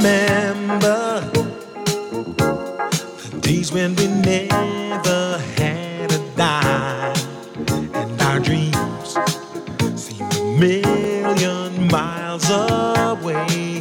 remember the days when we never had a dime, and our dreams seemed a million miles away.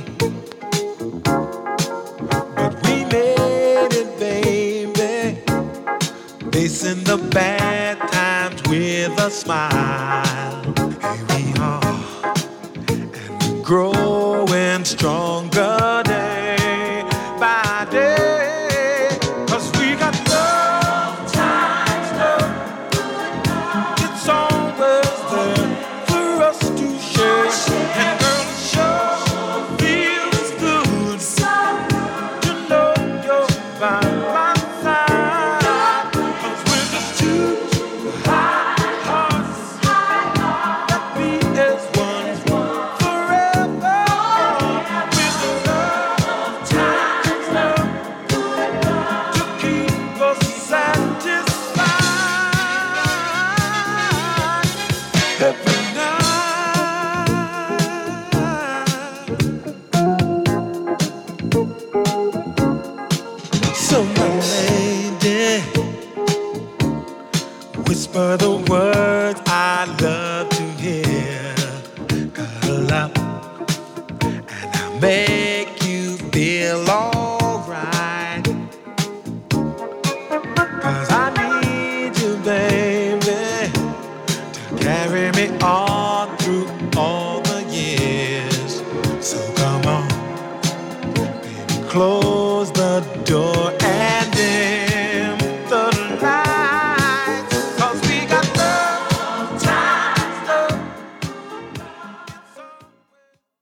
But we made it, baby, facing the bad times with a smile. Here we are, and we're growing stronger day by day. 'Cause we got love times love. It's always there for us to share. And girl, it sure feels good to know you're by my side. 'Cause we're just two high hearts that beat as one forever. With the love times love to keep us satisfied every night. So my lady, whisper the words I love to hear. Cuddle up and I'll make you feel alright. 'Cause I need you, baby, to carry me on through all the years. So come on, baby, close the door and in.